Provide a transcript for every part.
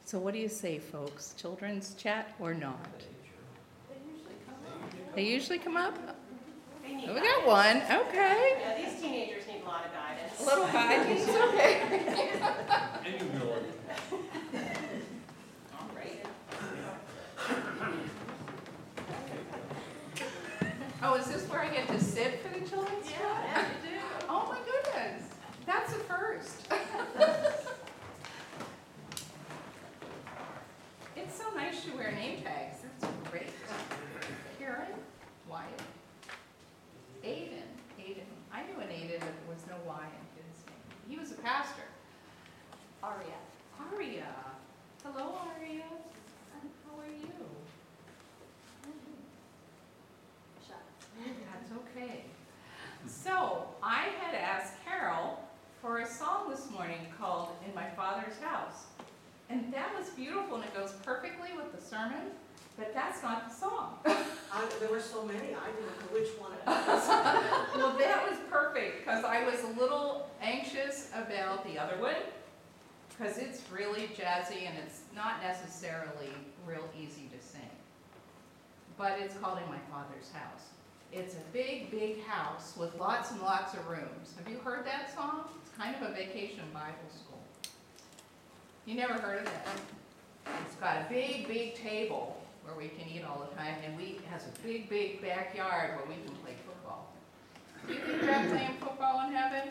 So what do you say, folks? Children's chat or not? They usually come up? Oh, we got one. Okay. Yeah, these teenagers need a lot of guidance. A little guidance, okay. And humility. All right. Oh, is this where I get to sit for the children's chat? Yeah, you do. Oh my goodness, that's a first. It's so nice you wear name tags, that's great. Karen, Wyatt, Aiden. I knew an Aiden, but there was no Y in his name. He was a pastor. Aria. Hello, Aria. How are you? That's okay. So, I had asked Carol for a song this morning called In My Father's House. And that was beautiful, and it goes perfectly with the sermon, but that's not the song. There were so many, I didn't know which one it was. Well, that was perfect, because I was a little anxious about the other one, because it's really jazzy, and it's not necessarily real easy to sing. But it's called In My Father's House. It's a big, big house with lots and lots of rooms. Have you heard that song? It's kind of a vacation Bible school. You never heard of that? It's got a big, big table where we can eat all the time, and it has a big, big backyard where we can play football. Do you think about playing football in heaven?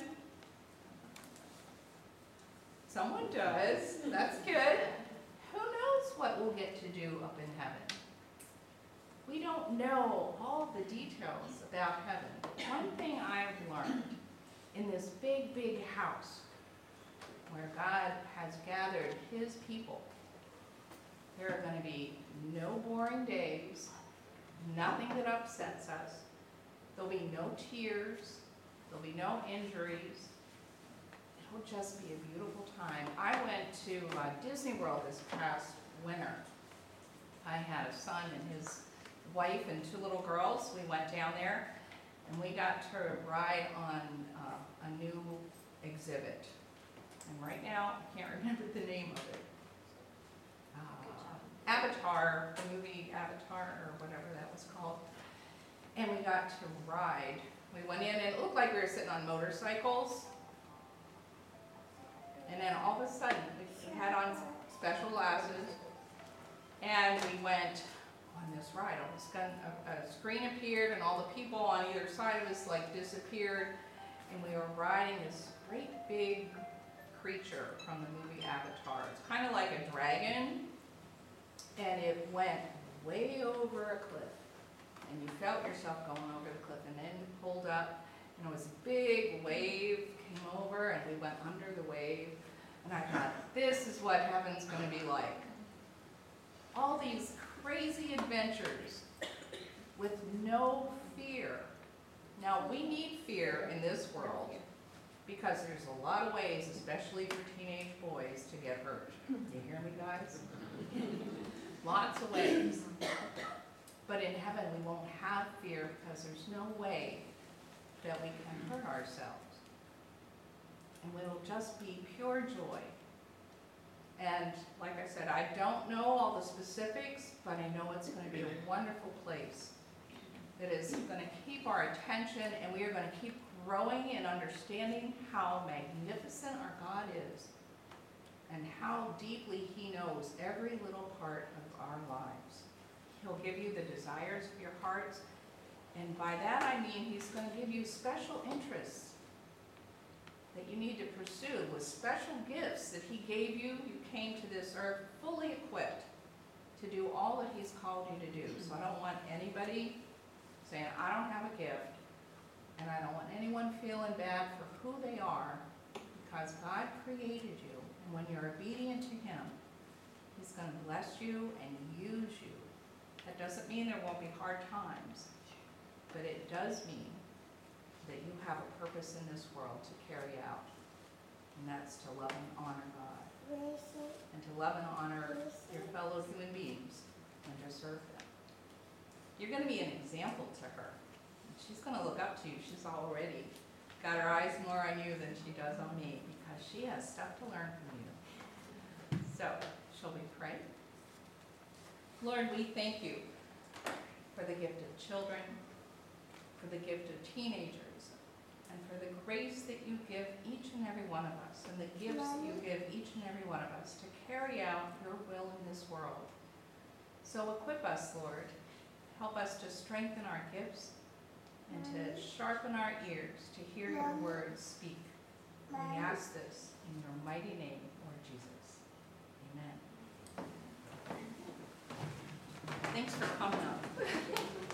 Someone does. That's good. Who knows what we'll get to do up in heaven? We don't know all the details about heaven. One thing I've learned in this big, big house where God has gathered his people, there are going to be no boring days, nothing that upsets us. There'll be no tears. There'll be no injuries. It'll just be a beautiful time. I went to Disney World this past winter. I had a son and his wife and two little girls. We went down there and we got to ride on a new exhibit. And right now, I can't remember the name of it. Avatar, the movie Avatar, or whatever that was called. And we got to ride. We went in and it looked like we were sitting on motorcycles. And then all of a sudden, we had on special glasses, and we went on this ride. All of a sudden, a screen appeared, and all the people on either side of us like disappeared, and we were riding this great big creature from the movie Avatar. It's kind of like a dragon, and it went way over a cliff, and you felt yourself going over the cliff, and then it pulled up, and it was a big wave came over, and we went under the wave, and I thought, this is what heaven's going to be like. All these crazy adventures with no fear. Now, we need fear in this world because there's a lot of ways, especially for teenage boys, to get hurt. You hear me, guys? Lots of ways. But in heaven, we won't have fear because there's no way that we can hurt ourselves. And it'll just be pure joy. And like I said, I don't know all the specifics, but I know it's going to be a wonderful place that is going to keep our attention, and we are going to keep growing in understanding how magnificent our God is and how deeply he knows every little part of our lives. He'll give you the desires of your hearts, and by that I mean he's going to give you special interests that you need to pursue with special gifts that he gave you. You came to this earth fully equipped to do all that he's called you to do. So I don't want anybody saying, I don't have a gift, and I don't want anyone feeling bad for who they are, because God created you, and when you're obedient to him, he's going to bless you and use you. That doesn't mean there won't be hard times, but it does mean that you have a purpose in this world to carry out, and that's to love and honor God, and to love and honor your fellow human beings, and to serve them. You're going to be an example to her. She's going to look up to you. She's already got her eyes more on you than she does on me, because she has stuff to learn from you. So Shall we pray? Lord, we thank you for the gift of children, for the gift of teenagers, and for the grace that you give each and every one of us, and the gifts that you give each and every one of us to carry out your will in this world. So equip us, Lord. Help us to strengthen our gifts and to sharpen our ears to hear your words speak. We ask this in your mighty name, Lord Jesus. Amen. Thanks for coming up.